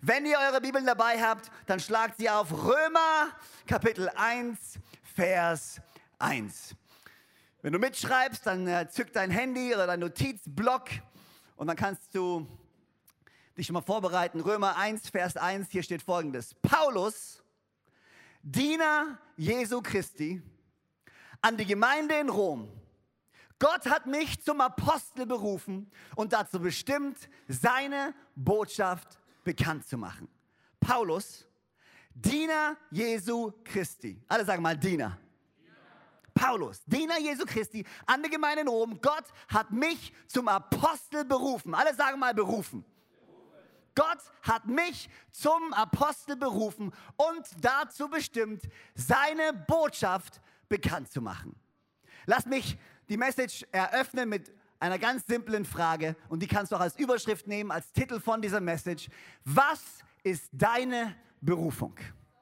Wenn ihr eure Bibeln dabei habt, dann schlagt sie auf Römer Kapitel 1, Vers 1. Wenn du mitschreibst, dann zück dein Handy oder dein Notizblock und dann kannst du dich schon mal vorbereiten. Römer 1, Vers 1, hier steht Folgendes. Paulus, Diener Jesu Christi, an die Gemeinde in Rom. Gott hat mich zum Apostel berufen und dazu bestimmt, seine Botschaft bekannt zu machen. Paulus, Diener Jesu Christi. Alle sagen mal Diener. Paulus, Diener Jesu Christi, an der Gemeinde in Rom. Gott hat mich zum Apostel berufen. Alle sagen mal berufen. Gott hat mich zum Apostel berufen und dazu bestimmt, seine Botschaft bekannt zu machen. Lass mich die Message eröffnen mit einer ganz simplen Frage und die kannst du auch als Überschrift nehmen, als Titel von dieser Message. Was ist deine Berufung?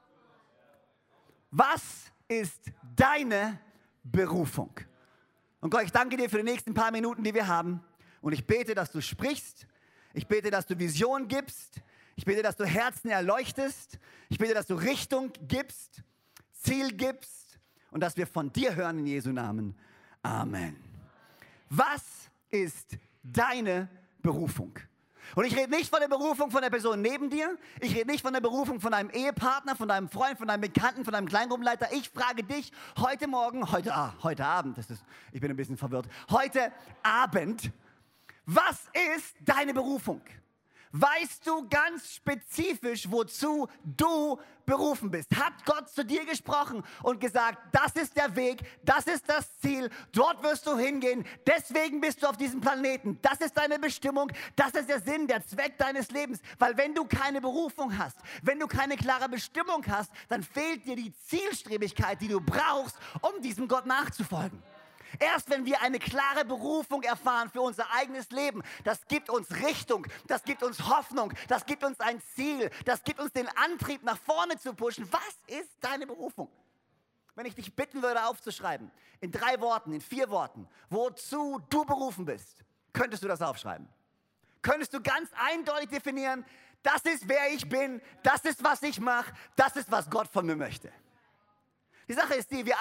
Was ist deine Berufung? Und Gott, ich danke dir für die nächsten paar Minuten, die wir haben und ich bete, dass du sprichst. Ich bete, dass du Vision gibst. Ich bete, dass du Herzen erleuchtest. Ich bete, dass du Richtung gibst, Ziel gibst und dass wir von dir hören in Jesu Namen. Amen. Was ist deine Berufung? Und ich rede nicht von der Berufung von der Person neben dir. Ich rede nicht von der Berufung von deinem Ehepartner, von deinem Freund, von deinem Bekannten, von deinem Kleingruppenleiter. Ich frage dich heute Abend, ich bin ein bisschen verwirrt, heute Abend, was ist deine Berufung? Weißt du ganz spezifisch, wozu du berufen bist? Hat Gott zu dir gesprochen und gesagt, das ist der Weg, das ist das Ziel, dort wirst du hingehen, deswegen bist du auf diesem Planeten, das ist deine Bestimmung, das ist der Sinn, der Zweck deines Lebens. Weil wenn du keine Berufung hast, wenn du keine klare Bestimmung hast, dann fehlt dir die Zielstrebigkeit, die du brauchst, um diesem Gott nachzufolgen. Erst wenn wir eine klare Berufung erfahren für unser eigenes Leben, das gibt uns Richtung, das gibt uns Hoffnung, das gibt uns ein Ziel, das gibt uns den Antrieb, nach vorne zu pushen. Was ist deine Berufung? Wenn ich dich bitten würde, aufzuschreiben, in 3 Worten, in 4 Worten, wozu du berufen bist, könntest du das aufschreiben? Könntest du ganz eindeutig definieren, das ist, wer ich bin, das ist, was ich mache, das ist, was Gott von mir möchte. Die Sache ist die, wir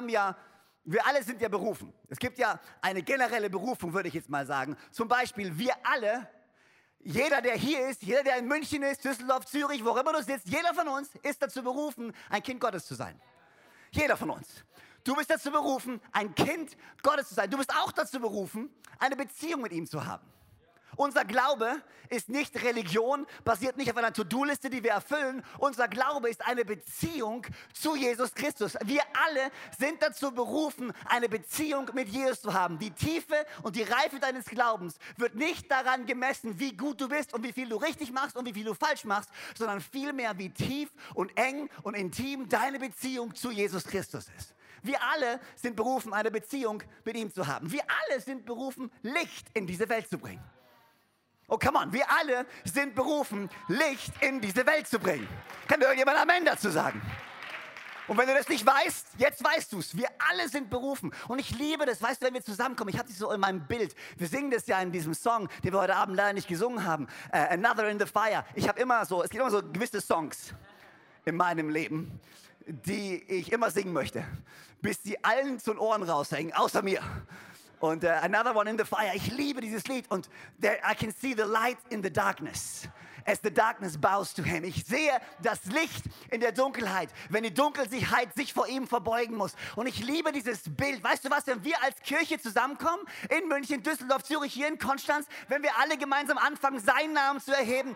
alle sind ja berufen. Es gibt ja eine generelle Berufung, würde ich jetzt mal sagen. Zum Beispiel wir alle, jeder, der hier ist, jeder, der in München ist, Düsseldorf, Zürich, wo immer du sitzt, jeder von uns ist dazu berufen, ein Kind Gottes zu sein. Jeder von uns. Du bist dazu berufen, ein Kind Gottes zu sein. Du bist auch dazu berufen, eine Beziehung mit ihm zu haben. Unser Glaube ist nicht Religion, basiert nicht auf einer To-Do-Liste, die wir erfüllen. Unser Glaube ist eine Beziehung zu Jesus Christus. Wir alle sind dazu berufen, eine Beziehung mit Jesus zu haben. Die Tiefe und die Reife deines Glaubens wird nicht daran gemessen, wie gut du bist und wie viel du richtig machst und wie viel du falsch machst, sondern vielmehr, wie tief und eng und intim deine Beziehung zu Jesus Christus ist. Wir alle sind berufen, eine Beziehung mit ihm zu haben. Wir alle sind berufen, Licht in diese Welt zu bringen. Oh, come on, wir alle sind berufen, Licht in diese Welt zu bringen. Kann irgendjemand Amen dazu sagen? Und wenn du das nicht weißt, jetzt weißt du es. Wir alle sind berufen. Und ich liebe das, weißt du, wenn wir zusammenkommen, ich habe dich so in meinem Bild. Wir singen das ja in diesem Song, den wir heute Abend leider nicht gesungen haben. Another in the Fire. Es gibt immer so gewisse Songs in meinem Leben, die ich immer singen möchte, bis sie allen zu den Ohren raushängen, außer mir. Und Another One in the Fire, ich liebe dieses Lied. Und I can see the light in the darkness, as the darkness bows to him. Ich sehe das Licht in der Dunkelheit, wenn die Dunkelheit sich vor ihm verbeugen muss. Und ich liebe dieses Bild. Weißt du was, wenn wir als Kirche zusammenkommen, in München, Düsseldorf, Zürich, hier in Konstanz, wenn wir alle gemeinsam anfangen, seinen Namen zu erheben,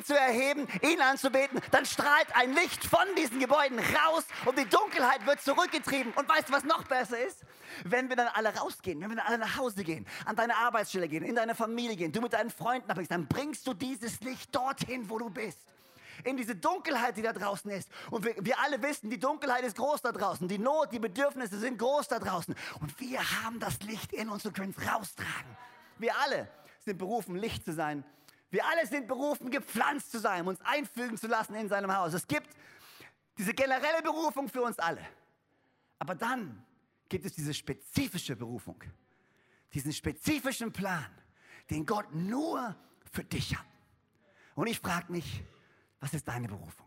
ihn anzubeten, dann strahlt ein Licht von diesen Gebäuden raus und die Dunkelheit wird zurückgetrieben. Und weißt du, was noch besser ist? Wenn wir dann alle rausgehen, wenn wir dann alle nach Hause gehen, an deine Arbeitsstelle gehen, in deine Familie gehen, du mit deinen Freunden abhängst, dann bringst du dieses Licht dorthin, wo du bist. In diese Dunkelheit, die da draußen ist. Und wir alle wissen, die Dunkelheit ist groß da draußen. Die Not, die Bedürfnisse sind groß da draußen. Und wir haben das Licht in uns und können es raustragen. Wir alle sind berufen, Licht zu sein. Wir alle sind berufen, gepflanzt zu sein, uns einfügen zu lassen in seinem Haus. Es gibt diese generelle Berufung für uns alle. Aber dann gibt es diese spezifische Berufung, diesen spezifischen Plan, den Gott nur für dich hat. Und ich frage mich, Was ist deine Berufung?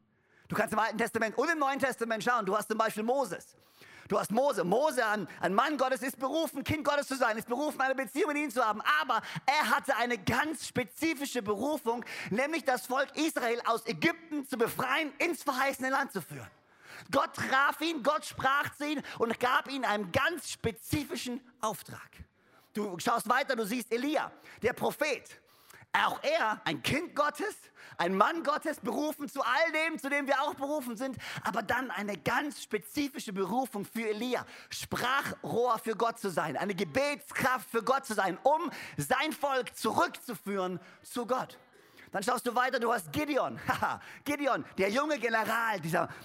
Du kannst im Alten Testament und im Neuen Testament schauen. Du hast zum Beispiel Moses. Du hast Mose. Mose, ein Mann Gottes, ist berufen, Kind Gottes zu sein, ist berufen, eine Beziehung mit ihm zu haben. Aber er hatte eine ganz spezifische Berufung, nämlich das Volk Israel aus Ägypten zu befreien, ins verheißene Land zu führen. Gott traf ihn, Gott sprach zu ihm und gab ihm einen ganz spezifischen Auftrag. Du schaust weiter, du siehst Elia, der Prophet. Auch er, ein Kind Gottes, ein Mann Gottes, berufen zu all dem, zu dem wir auch berufen sind, aber dann eine ganz spezifische Berufung für Elia, Sprachrohr für Gott zu sein, eine Gebetskraft für Gott zu sein, um sein Volk zurückzuführen zu Gott. Dann schaust du weiter, du hast Gideon. Gideon, der junge General,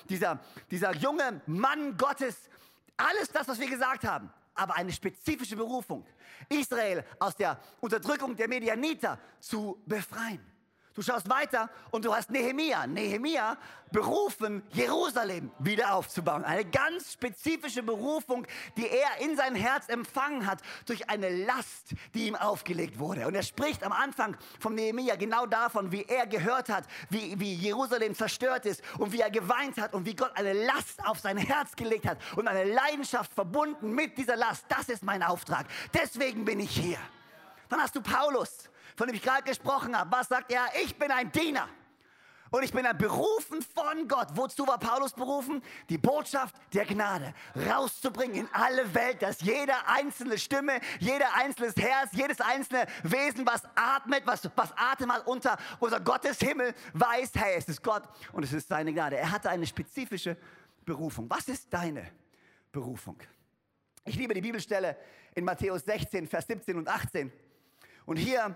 dieser junge Mann Gottes. Alles das, was wir gesagt haben, aber eine spezifische Berufung. Israel aus der Unterdrückung der Medianiter zu befreien. Du schaust weiter und du hast Nehemia. Nehemia berufen, Jerusalem wieder aufzubauen. Eine ganz spezifische Berufung, die er in sein Herz empfangen hat durch eine Last, die ihm aufgelegt wurde. Und er spricht am Anfang von Nehemia genau davon, wie er gehört hat, wie Jerusalem zerstört ist und wie er geweint hat und wie Gott eine Last auf sein Herz gelegt hat und eine Leidenschaft verbunden mit dieser Last. Das ist mein Auftrag. Deswegen bin ich hier. Dann hast du Paulus, von dem ich gerade gesprochen habe. Was sagt er? Ich bin ein Diener. Und ich bin berufen von Gott. Wozu war Paulus berufen? Die Botschaft der Gnade rauszubringen in alle Welt, dass jede einzelne Stimme, jeder einzelne Herz, jedes einzelne Wesen, was atmet, was Atem hat unter Gottes Himmel, weiß, hey, es ist Gott und es ist seine Gnade. Er hatte eine spezifische Berufung. Was ist deine Berufung? Ich liebe die Bibelstelle in Matthäus 16, Vers 17 und 18. Und hier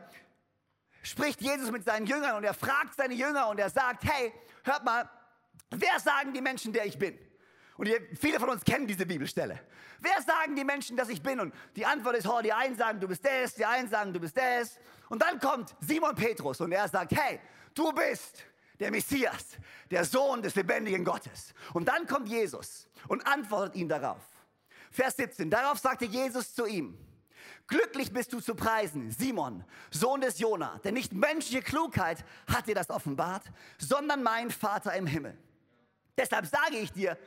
spricht Jesus mit seinen Jüngern und er fragt seine Jünger und er sagt, hey, hört mal, wer sagen die Menschen, der ich bin? Und viele von uns kennen diese Bibelstelle. Wer sagen die Menschen, dass ich bin? Und die Antwort ist, die einen sagen, du bist das, die einen sagen, du bist das. Und dann kommt Simon Petrus und er sagt, hey, du bist der Messias, der Sohn des lebendigen Gottes. Und dann kommt Jesus und antwortet ihm darauf. Vers 17, darauf sagte Jesus zu ihm, glücklich bist du zu preisen, Simon, Sohn des Jona, denn nicht menschliche Klugheit hat dir das offenbart, sondern mein Vater im Himmel. Deshalb sage ich dir,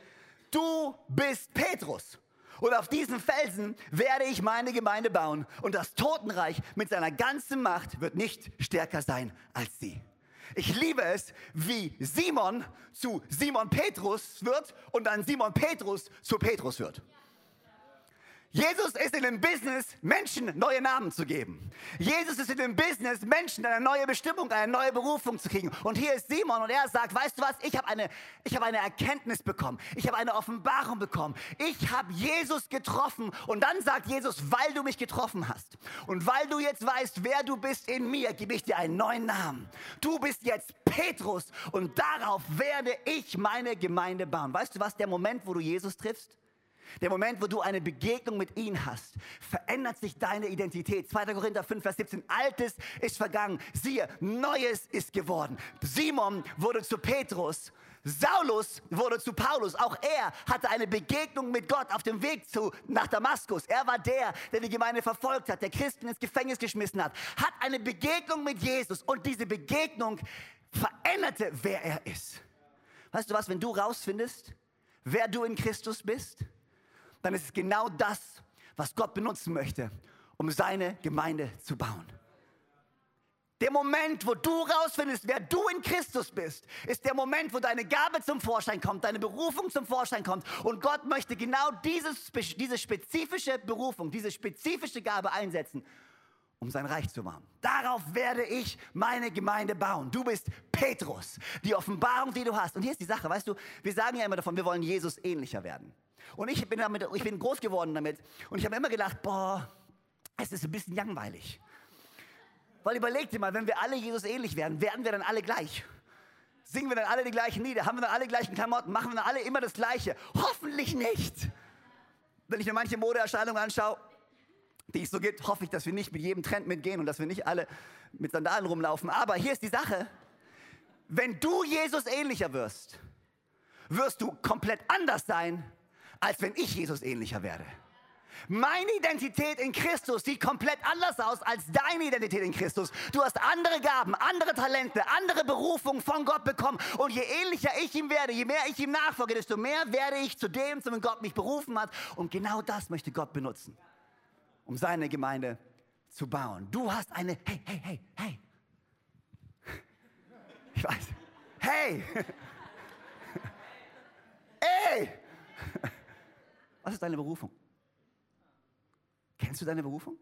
du bist Petrus und auf diesen Felsen werde ich meine Gemeinde bauen und das Totenreich mit seiner ganzen Macht wird nicht stärker sein als sie. Ich liebe es, wie Simon zu Simon Petrus wird und dann Simon Petrus zu Petrus wird. Jesus ist in dem Business, Menschen neue Namen zu geben. Jesus ist in dem Business, Menschen eine neue Bestimmung, eine neue Berufung zu kriegen. Und hier ist Simon und er sagt, weißt du was, ich habe eine Erkenntnis bekommen. Ich habe eine Offenbarung bekommen. Ich habe Jesus getroffen. Und dann sagt Jesus, weil du mich getroffen hast und weil du jetzt weißt, wer du bist in mir, gebe ich dir einen neuen Namen. Du bist jetzt Petrus und darauf werde ich meine Gemeinde bauen. Weißt du was, der Moment, wo du Jesus triffst, der Moment, wo du eine Begegnung mit ihm hast, verändert sich deine Identität. 2. Korinther 5, Vers 17. Altes ist vergangen. Siehe, Neues ist geworden. Simon wurde zu Petrus. Saulus wurde zu Paulus. Auch er hatte eine Begegnung mit Gott auf dem Weg nach Damaskus. Er war der die Gemeinde verfolgt hat, der Christen ins Gefängnis geschmissen hat. Hat eine Begegnung mit Jesus. Und diese Begegnung veränderte, wer er ist. Weißt du was, wenn du rausfindest, wer du in Christus bist, dann ist es genau das, was Gott benutzen möchte, um seine Gemeinde zu bauen. Der Moment, wo du rausfindest, wer du in Christus bist, ist der Moment, wo deine Gabe zum Vorschein kommt, deine Berufung zum Vorschein kommt. Und Gott möchte genau diese spezifische Berufung, diese spezifische Gabe einsetzen, um sein Reich zu bauen. Darauf werde ich meine Gemeinde bauen. Du bist Petrus, die Offenbarung, die du hast. Und hier ist die Sache, weißt du, wir sagen ja immer davon, wir wollen Jesus ähnlicher werden. Und ich bin groß geworden damit. Und ich habe immer gedacht, es ist ein bisschen langweilig. Weil überleg dir mal, wenn wir alle Jesus ähnlich werden, werden wir dann alle gleich? Singen wir dann alle die gleichen Lieder? Haben wir dann alle gleichen Klamotten? Machen wir dann alle immer das Gleiche? Hoffentlich nicht. Wenn ich mir manche Modeerscheinungen anschaue, die es so gibt, hoffe ich, dass wir nicht mit jedem Trend mitgehen und dass wir nicht alle mit Sandalen rumlaufen. Aber hier ist die Sache, wenn du Jesus ähnlicher wirst, wirst du komplett anders sein, als wenn ich Jesus ähnlicher werde. Meine Identität in Christus sieht komplett anders aus als deine Identität in Christus. Du hast andere Gaben, andere Talente, andere Berufungen von Gott bekommen. Und je ähnlicher ich ihm werde, je mehr ich ihm nachfolge, desto mehr werde ich zu dem, zu dem Gott mich berufen hat. Und genau das möchte Gott benutzen, um seine Gemeinde zu bauen. Du hast eine, hey. Ich weiß. Hey. Ey. Was ist deine Berufung? Kennst du deine Berufung?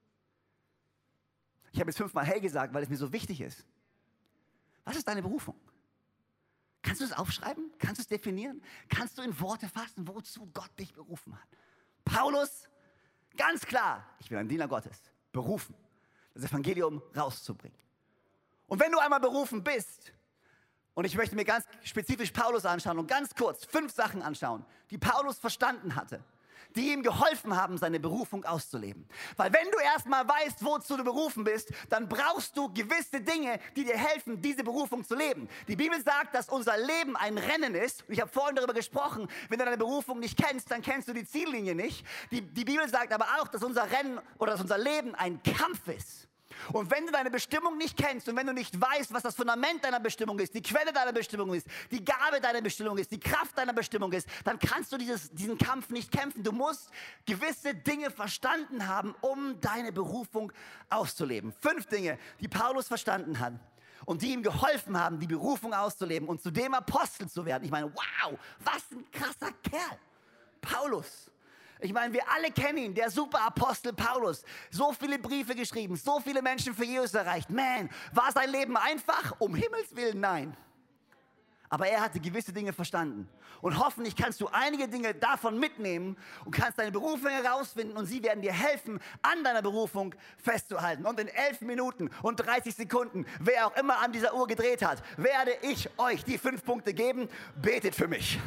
Ich habe jetzt 5-mal hey gesagt, weil es mir so wichtig ist. Was ist deine Berufung? Kannst du es aufschreiben? Kannst du es definieren? Kannst du in Worte fassen, wozu Gott dich berufen hat? Paulus, ganz klar, ich bin ein Diener Gottes, berufen, das Evangelium rauszubringen. Und wenn du einmal berufen bist, und ich möchte mir ganz spezifisch Paulus anschauen und ganz kurz 5 Sachen anschauen, die Paulus verstanden hatte, die ihm geholfen haben, seine Berufung auszuleben. Weil wenn du erstmal weißt, wozu du berufen bist, dann brauchst du gewisse Dinge, die dir helfen, diese Berufung zu leben. Die Bibel sagt, dass unser Leben ein Rennen ist. Und ich habe vorhin darüber gesprochen, wenn du deine Berufung nicht kennst, dann kennst du die Ziellinie nicht. Die Bibel sagt aber auch, dass unser Rennen oder dass unser Leben ein Kampf ist. Und wenn du deine Bestimmung nicht kennst und wenn du nicht weißt, was das Fundament deiner Bestimmung ist, die Quelle deiner Bestimmung ist, die Gabe deiner Bestimmung ist, die Kraft deiner Bestimmung ist, dann kannst du diesen Kampf nicht kämpfen. Du musst gewisse Dinge verstanden haben, um deine Berufung auszuleben. 5 Dinge, die Paulus verstanden hat und die ihm geholfen haben, die Berufung auszuleben und zu dem Apostel zu werden. Ich meine, wow, was ein krasser Kerl. Paulus. Ich meine, wir alle kennen ihn, der Superapostel Paulus. So viele Briefe geschrieben, so viele Menschen für Jesus erreicht. Man, war sein Leben einfach? Um Himmels Willen, nein. Aber er hatte gewisse Dinge verstanden. Und hoffentlich kannst du einige Dinge davon mitnehmen und kannst deine Berufung herausfinden und sie werden dir helfen, an deiner Berufung festzuhalten. Und in 11 Minuten und 30 Sekunden, wer auch immer an dieser Uhr gedreht hat, werde ich euch die 5 Punkte geben. Betet für mich.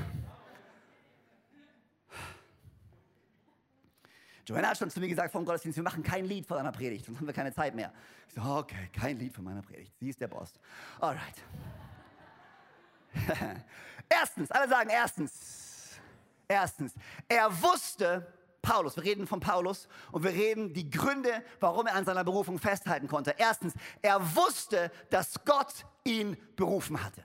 Joanna hat schon zu mir gesagt vor dem Gottesdienst, wir machen kein Lied vor deiner Predigt, sonst haben wir keine Zeit mehr. Ich so, okay, kein Lied von meiner Predigt. Sie ist der Boss. Alright. Erstens, alle sagen erstens. Er wusste, Paulus, wir reden von Paulus und wir reden die Gründe, warum er an seiner Berufung festhalten konnte. Erstens, er wusste, dass Gott ihn berufen hatte.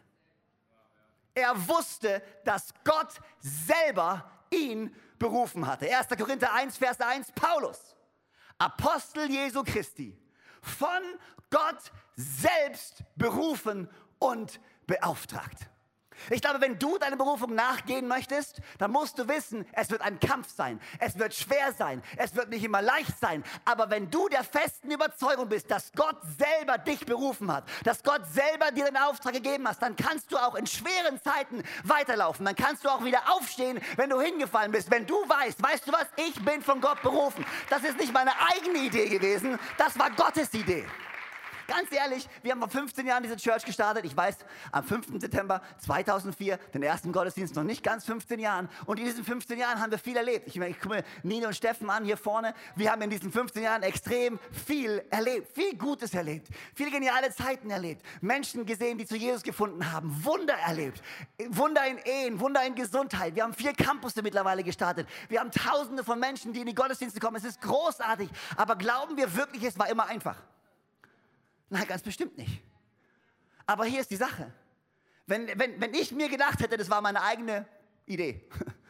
Er wusste, dass Gott selber ihn berufen hatte. 1. Korinther 1, Vers 1, Paulus, Apostel Jesu Christi, von Gott selbst berufen und beauftragt. Ich glaube, wenn du deine Berufung nachgehen möchtest, dann musst du wissen, es wird ein Kampf sein, es wird schwer sein, es wird nicht immer leicht sein, aber wenn du der festen Überzeugung bist, dass Gott selber dich berufen hat, dass Gott selber dir den Auftrag gegeben hat, dann kannst du auch in schweren Zeiten weiterlaufen, dann kannst du auch wieder aufstehen, wenn du hingefallen bist, wenn du weißt du was, ich bin von Gott berufen. Das ist nicht meine eigene Idee gewesen, das war Gottes Idee. Ganz ehrlich, wir haben vor 15 Jahren diese Church gestartet. Ich weiß, am 5. September 2004, den ersten Gottesdienst, noch nicht ganz 15 Jahren. Und in diesen 15 Jahren haben wir viel erlebt. Ich gucke mir Nina und Steffen an hier vorne. Wir haben in diesen 15 Jahren extrem viel erlebt. Viel Gutes erlebt. Viele geniale Zeiten erlebt. Menschen gesehen, die zu Jesus gefunden haben. Wunder erlebt. Wunder in Ehen, Wunder in Gesundheit. Wir haben 4 Campusse mittlerweile gestartet. Wir haben Tausende von Menschen, die in die Gottesdienste kommen. Es ist großartig. Aber glauben wir wirklich, es war immer einfach? Nein, ganz bestimmt nicht. Aber hier ist die Sache. Wenn ich mir gedacht hätte, das war meine eigene Idee,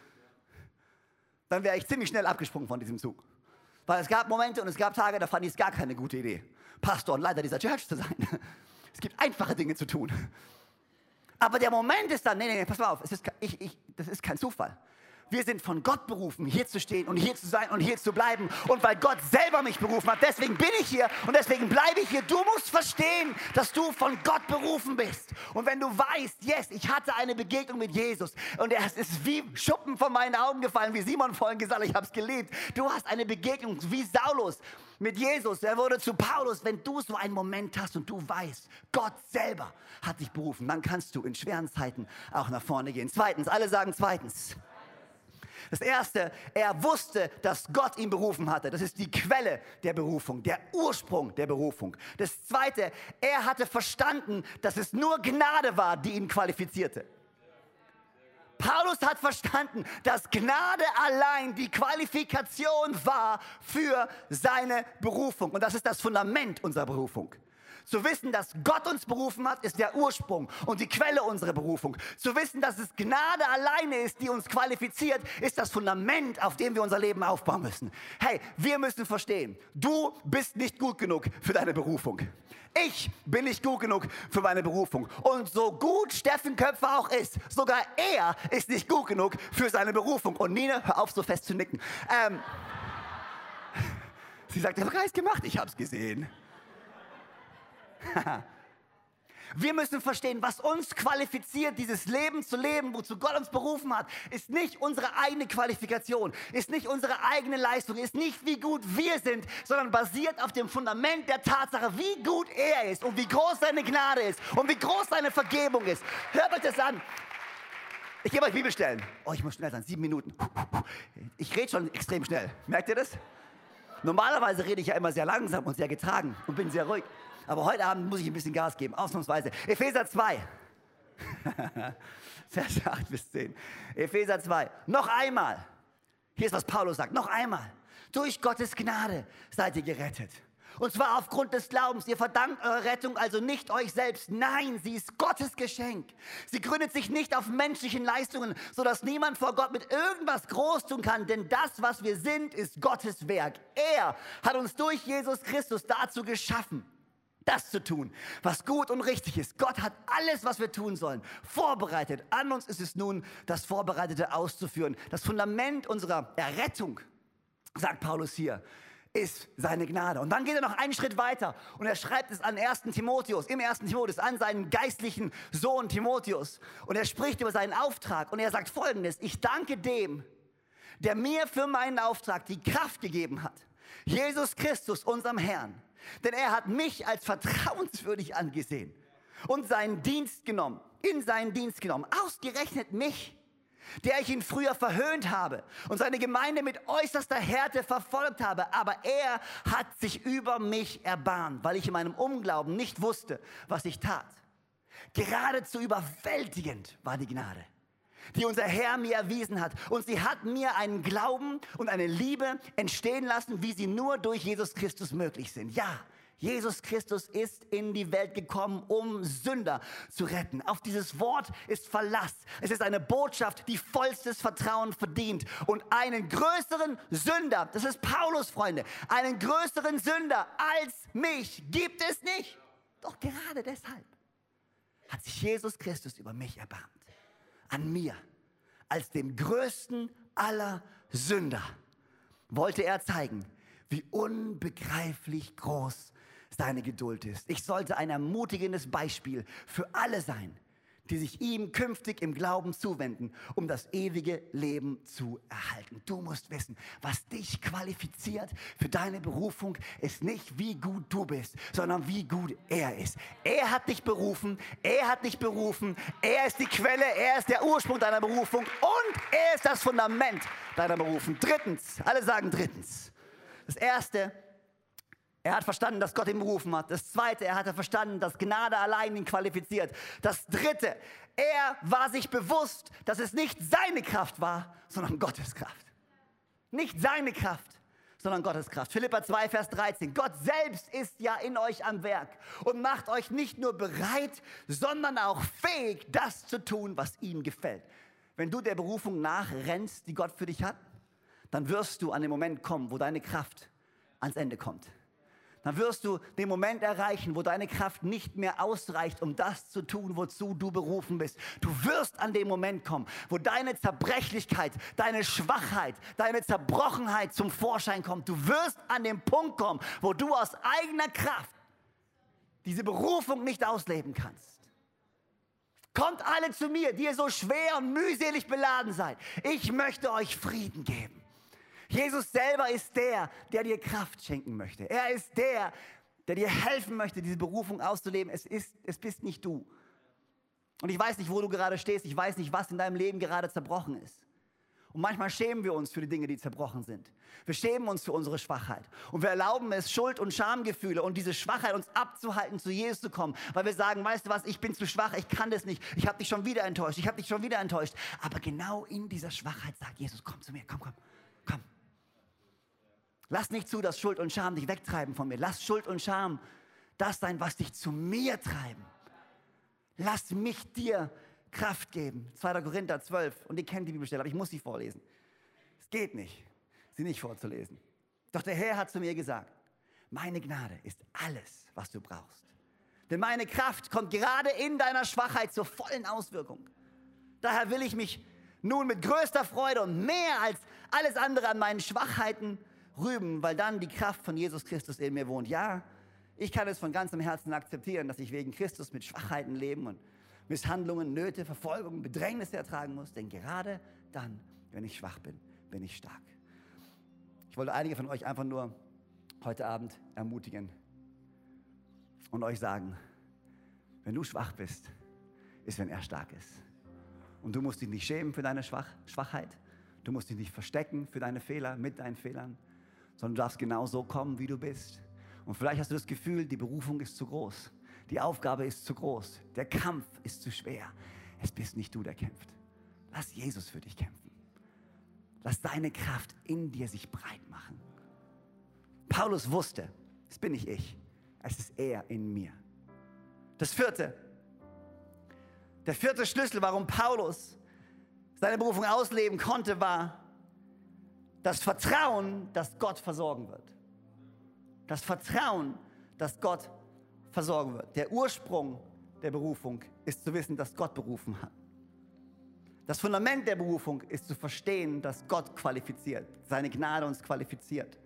dann wäre ich ziemlich schnell abgesprungen von diesem Zug. Weil es gab Momente und es gab Tage, da fand ich es gar keine gute Idee, Pastor und Leiter dieser Church zu sein. Es gibt einfache Dinge zu tun. Aber der Moment ist dann, nee, pass mal auf, das ist kein Zufall. Wir sind von Gott berufen, hier zu stehen und hier zu sein und hier zu bleiben. Und weil Gott selber mich berufen hat, deswegen bin ich hier und deswegen bleibe ich hier. Du musst verstehen, dass du von Gott berufen bist. Und wenn du weißt, yes, ich hatte eine Begegnung mit Jesus und es ist wie Schuppen von meinen Augen gefallen, wie Simon vorhin gesagt hat, ich habe es geliebt. Du hast eine Begegnung wie Saulus mit Jesus. Er wurde zu Paulus. Wenn du so einen Moment hast und du weißt, Gott selber hat dich berufen, dann kannst du in schweren Zeiten auch nach vorne gehen. Zweitens, alle sagen zweitens. Das Erste, er wusste, dass Gott ihn berufen hatte. Das ist die Quelle der Berufung, der Ursprung der Berufung. Das Zweite, er hatte verstanden, dass es nur Gnade war, die ihn qualifizierte. Paulus Paulus hat verstanden, dass Gnade allein die Qualifikation war für seine Berufung. Und das ist das Fundament unserer Berufung. Zu wissen, dass Gott uns berufen hat, ist der Ursprung und die Quelle unserer Berufung. Zu wissen, dass es Gnade alleine ist, die uns qualifiziert, ist das Fundament, auf dem wir unser Leben aufbauen müssen. Hey, wir müssen verstehen, du bist nicht gut genug für deine Berufung. Ich bin nicht gut genug für meine Berufung. Und so gut Steffen Köpfer auch ist, sogar er ist nicht gut genug für seine Berufung. Und Nina, hör auf, so fest zu nicken. Sie sagt, ich habe Geist gemacht, ich habe es gesehen. Wir müssen verstehen, was uns qualifiziert, dieses Leben zu leben, wozu Gott uns berufen hat, ist nicht unsere eigene Qualifikation, ist nicht unsere eigene Leistung, ist nicht, wie gut wir sind, sondern basiert auf dem Fundament der Tatsache, wie gut er ist und wie groß seine Gnade ist und wie groß seine Vergebung ist. Hört euch das an. Ich gebe euch Bibelstellen. Oh, ich muss schnell sein, 7 Minuten. Ich rede schon extrem schnell. Merkt ihr das? Normalerweise rede ich ja immer sehr langsam und sehr getragen und bin sehr ruhig. Aber heute Abend muss ich ein bisschen Gas geben, ausnahmsweise. Epheser 2, Vers 8 bis 10. Epheser 2, noch einmal. Hier ist, was Paulus sagt, noch einmal. Durch Gottes Gnade seid ihr gerettet. Und zwar aufgrund des Glaubens. Ihr verdankt eure Rettung also nicht euch selbst. Nein, sie ist Gottes Geschenk. Sie gründet sich nicht auf menschlichen Leistungen, sodass niemand vor Gott mit irgendwas groß tun kann. Denn das, was wir sind, ist Gottes Werk. Er hat uns durch Jesus Christus dazu geschaffen, das zu tun, was gut und richtig ist. Gott hat alles, was wir tun sollen, vorbereitet. An uns ist es nun, das Vorbereitete auszuführen. Das Fundament unserer Errettung, sagt Paulus hier, ist seine Gnade. Und dann geht er noch einen Schritt weiter und er schreibt es an im 1. Timotheus, an seinen geistlichen Sohn Timotheus. Und er spricht über seinen Auftrag und er sagt Folgendes: Ich danke dem, der mir für meinen Auftrag die Kraft gegeben hat, Jesus Christus, unserem Herrn. Denn er hat mich als vertrauenswürdig angesehen und in seinen Dienst genommen, ausgerechnet mich, der ich ihn früher verhöhnt habe und seine Gemeinde mit äußerster Härte verfolgt habe. Aber er hat sich über mich erbarmt, weil ich in meinem Unglauben nicht wusste, was ich tat. Geradezu überwältigend war die Gnade, die unser Herr mir erwiesen hat. Und sie hat mir einen Glauben und eine Liebe entstehen lassen, wie sie nur durch Jesus Christus möglich sind. Ja, Jesus Christus ist in die Welt gekommen, um Sünder zu retten. Auf dieses Wort ist Verlass. Es ist eine Botschaft, die vollstes Vertrauen verdient. Und einen größeren Sünder, das ist Paulus, Freunde, einen größeren Sünder als mich gibt es nicht. Doch gerade deshalb hat sich Jesus Christus über mich erbarmt. An mir, als dem größten aller Sünder, wollte er zeigen, wie unbegreiflich groß seine Geduld ist. Ich sollte ein ermutigendes Beispiel für alle sein, die sich ihm künftig im Glauben zuwenden, um das ewige Leben zu erhalten. Du musst wissen, was dich qualifiziert für deine Berufung, ist nicht, wie gut du bist, sondern wie gut er ist. Er hat dich berufen, er ist die Quelle, er ist der Ursprung deiner Berufung und er ist das Fundament deiner Berufung. Drittens, alle sagen drittens. Das Erste: Er hat verstanden, dass Gott ihn berufen hat. Das Zweite: Er hatte verstanden, dass Gnade allein ihn qualifiziert. Das Dritte: Er war sich bewusst, dass es nicht seine Kraft war, sondern Gottes Kraft. Nicht seine Kraft, sondern Gottes Kraft. Philipper 2, Vers 13. Gott selbst ist ja in euch am Werk und macht euch nicht nur bereit, sondern auch fähig, das zu tun, was ihm gefällt. Wenn du der Berufung nachrennst, die Gott für dich hat, dann wirst du an den Moment kommen, wo deine Kraft ans Ende kommt. Dann wirst du den Moment erreichen, wo deine Kraft nicht mehr ausreicht, um das zu tun, wozu du berufen bist. Du wirst an den Moment kommen, wo deine Zerbrechlichkeit, deine Schwachheit, deine Zerbrochenheit zum Vorschein kommt. Du wirst an den Punkt kommen, wo du aus eigener Kraft diese Berufung nicht ausleben kannst. Kommt alle zu mir, die ihr so schwer und mühselig beladen seid. Ich möchte euch Frieden geben. Jesus selber ist der, der dir Kraft schenken möchte. Er ist der, der dir helfen möchte, diese Berufung auszuleben. Es bist nicht du. Und ich weiß nicht, wo du gerade stehst. Ich weiß nicht, was in deinem Leben gerade zerbrochen ist. Und manchmal schämen wir uns für die Dinge, die zerbrochen sind. Wir schämen uns für unsere Schwachheit. Und wir erlauben es, Schuld- und Schamgefühle und diese Schwachheit uns abzuhalten, zu Jesus zu kommen. Weil wir sagen, weißt du was, ich bin zu schwach, ich kann das nicht. Ich habe dich schon wieder enttäuscht, ich habe dich schon wieder enttäuscht. Aber genau in dieser Schwachheit sagt Jesus, komm zu mir, komm. Lass nicht zu, dass Schuld und Scham dich wegtreiben von mir. Lass Schuld und Scham das sein, was dich zu mir treiben. Lass mich dir Kraft geben. 2. Korinther 12. Und ihr kennt die Bibelstelle, aber ich muss sie vorlesen. Es geht nicht, sie nicht vorzulesen. Doch der Herr hat zu mir gesagt, meine Gnade ist alles, was du brauchst. Denn meine Kraft kommt gerade in deiner Schwachheit zur vollen Auswirkung. Daher will ich mich nun mit größter Freude und mehr als alles andere an meinen Schwachheiten rühmen, weil dann die Kraft von Jesus Christus in mir wohnt. Ja, ich kann es von ganzem Herzen akzeptieren, dass ich wegen Christus mit Schwachheiten leben und Misshandlungen, Nöte, Verfolgungen, Bedrängnisse ertragen muss. Denn gerade dann, wenn ich schwach bin, bin ich stark. Ich wollte einige von euch einfach nur heute Abend ermutigen und euch sagen, wenn du schwach bist, ist, wenn er stark ist. Und du musst dich nicht schämen für deine Schwachheit. Du musst dich nicht verstecken für deine Fehler, mit deinen Fehlern, sondern du darfst genau so kommen, wie du bist. Und vielleicht hast du das Gefühl, die Berufung ist zu groß. Die Aufgabe ist zu groß. Der Kampf ist zu schwer. Es bist nicht du, der kämpft. Lass Jesus für dich kämpfen. Lass seine Kraft in dir sich breit machen. Paulus wusste, es bin nicht ich, es ist er in mir. Der vierte Schlüssel, warum Paulus seine Berufung ausleben konnte, war das Vertrauen, dass Gott versorgen wird. Das Vertrauen, dass Gott versorgen wird. Der Ursprung der Berufung ist zu wissen, dass Gott berufen hat. Das Fundament der Berufung ist zu verstehen, dass Gott qualifiziert, seine Gnade uns qualifiziert.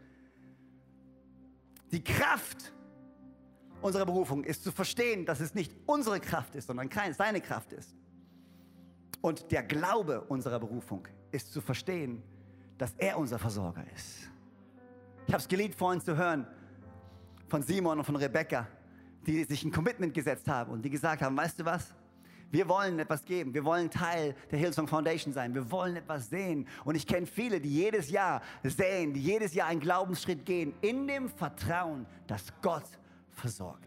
Die Kraft unserer Berufung ist zu verstehen, dass es nicht unsere Kraft ist, sondern seine Kraft ist. Und der Glaube unserer Berufung ist zu verstehen, dass er unser Versorger ist. Ich habe es geliebt, vorhin zu hören von Simon und von Rebecca, die sich ein Commitment gesetzt haben und die gesagt haben, weißt du was? Wir wollen etwas geben. Wir wollen Teil der Hillsong Foundation sein. Wir wollen etwas sehen. Und ich kenne viele, die jedes Jahr säen, die jedes Jahr einen Glaubensschritt gehen, in dem Vertrauen, dass Gott versorgt.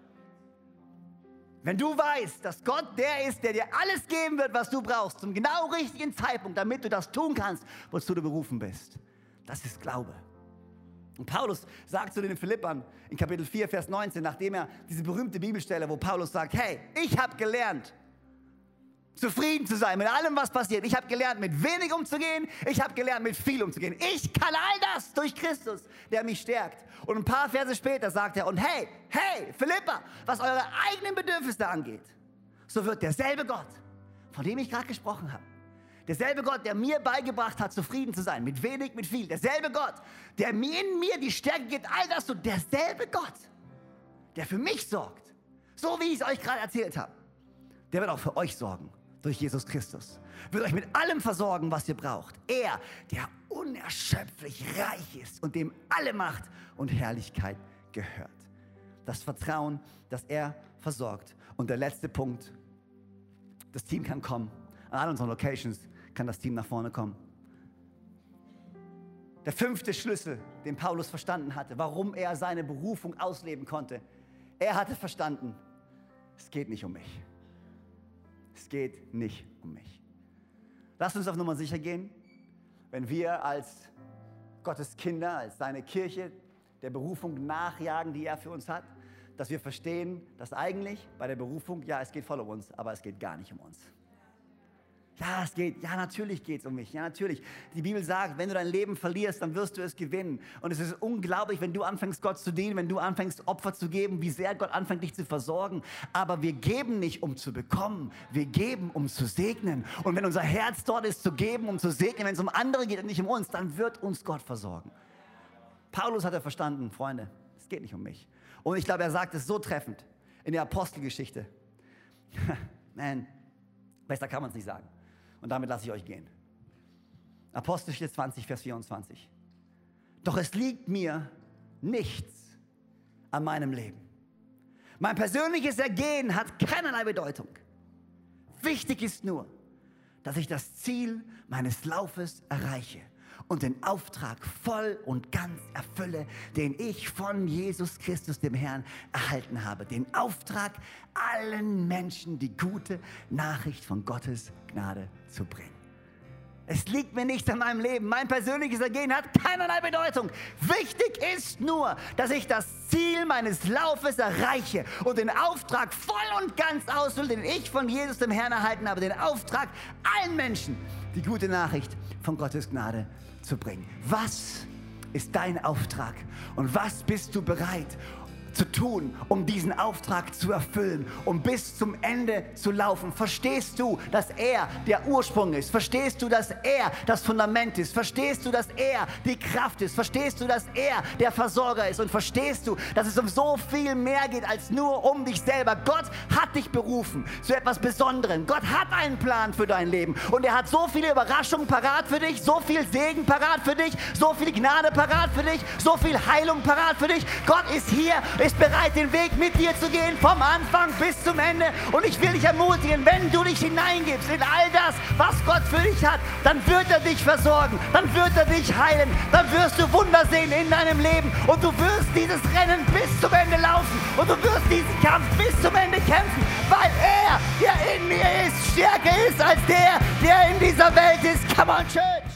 Wenn du weißt, dass Gott der ist, der dir alles geben wird, was du brauchst, zum genau richtigen Zeitpunkt, damit du das tun kannst, wozu du berufen bist, das ist Glaube. Und Paulus sagt zu den Philippern in Kapitel 4, Vers 19, nachdem er diese berühmte Bibelstelle, wo Paulus sagt, hey, ich habe gelernt, zufrieden zu sein mit allem, was passiert. Ich habe gelernt, mit wenig umzugehen. Ich habe gelernt, mit viel umzugehen. Ich kann all das durch Christus, der mich stärkt. Und ein paar Verse später sagt er, und hey, Philipper, was eure eigenen Bedürfnisse angeht, so wird derselbe Gott, von dem ich gerade gesprochen habe, derselbe Gott, der mir beigebracht hat, zufrieden zu sein, mit wenig, mit viel, derselbe Gott, der in mir die Stärke gibt, all das so, derselbe Gott, der für mich sorgt, so wie ich es euch gerade erzählt habe, der wird auch für euch sorgen. Durch Jesus Christus. Wird euch mit allem versorgen, was ihr braucht. Er, der unerschöpflich reich ist und dem alle Macht und Herrlichkeit gehört. Das Vertrauen, dass er versorgt. Und der letzte Punkt, das Team kann kommen. An all unseren Locations kann das Team nach vorne kommen. Der 5. Schlüssel, den Paulus verstanden hatte, warum er seine Berufung ausleben konnte. Er hatte verstanden, es geht nicht um mich. Es geht nicht um mich. Lasst uns auf Nummer sicher gehen, wenn wir als Gottes Kinder, als seine Kirche der Berufung nachjagen, die er für uns hat, dass wir verstehen, dass eigentlich bei der Berufung, ja, es geht voll um uns, aber es geht gar nicht um uns. Ja, natürlich geht es um mich. Ja, natürlich. Die Bibel sagt, wenn du dein Leben verlierst, dann wirst du es gewinnen. Und es ist unglaublich, wenn du anfängst, Gott zu dienen, wenn du anfängst, Opfer zu geben, wie sehr Gott anfängt, dich zu versorgen. Aber wir geben nicht, um zu bekommen. Wir geben, um zu segnen. Und wenn unser Herz dort ist, zu geben, um zu segnen, wenn es um andere geht und nicht um uns, dann wird uns Gott versorgen. Paulus hat verstanden, Freunde, es geht nicht um mich. Und ich glaube, er sagt es so treffend in der Apostelgeschichte. Man, besser kann man es nicht sagen. Und damit lasse ich euch gehen. Apostelgeschichte 20, Vers 24. Doch es liegt mir nichts an meinem Leben. Mein persönliches Ergehen hat keinerlei Bedeutung. Wichtig ist nur, dass ich das Ziel meines Laufes erreiche und den Auftrag voll und ganz erfülle, den ich von Jesus Christus, dem Herrn, erhalten habe. Den Auftrag, allen Menschen die gute Nachricht von Gottes Gnade zu bringen. Es liegt mir nichts an meinem Leben. Mein persönliches Ergehen hat keinerlei Bedeutung. Wichtig ist nur, dass ich das Ziel meines Laufes erreiche und den Auftrag voll und ganz ausfülle, den ich von Jesus, dem Herrn, erhalten habe. Den Auftrag, allen Menschen die gute Nachricht von Gottes Gnade zu bringen. Was ist dein Auftrag und was bist du bereit zu tun, um diesen Auftrag zu erfüllen, um bis zum Ende zu laufen? Verstehst du, dass er der Ursprung ist? Verstehst du, dass er das Fundament ist? Verstehst du, dass er die Kraft ist? Verstehst du, dass er der Versorger ist? Und verstehst du, dass es um so viel mehr geht als nur um dich selber? Gott hat dich berufen zu etwas Besonderem. Gott hat einen Plan für dein Leben und er hat so viele Überraschungen parat für dich, so viel Segen parat für dich, so viel Gnade parat für dich, so viel Heilung parat für dich. Gott ist hier, ist bereit, den Weg mit dir zu gehen, vom Anfang bis zum Ende. Und ich will dich ermutigen, wenn du dich hineingibst in all das, was Gott für dich hat, dann wird er dich versorgen, dann wird er dich heilen, dann wirst du Wunder sehen in deinem Leben und du wirst dieses Rennen bis zum Ende laufen und du wirst diesen Kampf bis zum Ende kämpfen, weil er, der in mir ist, stärker ist als der in dieser Welt ist. Come on, Church!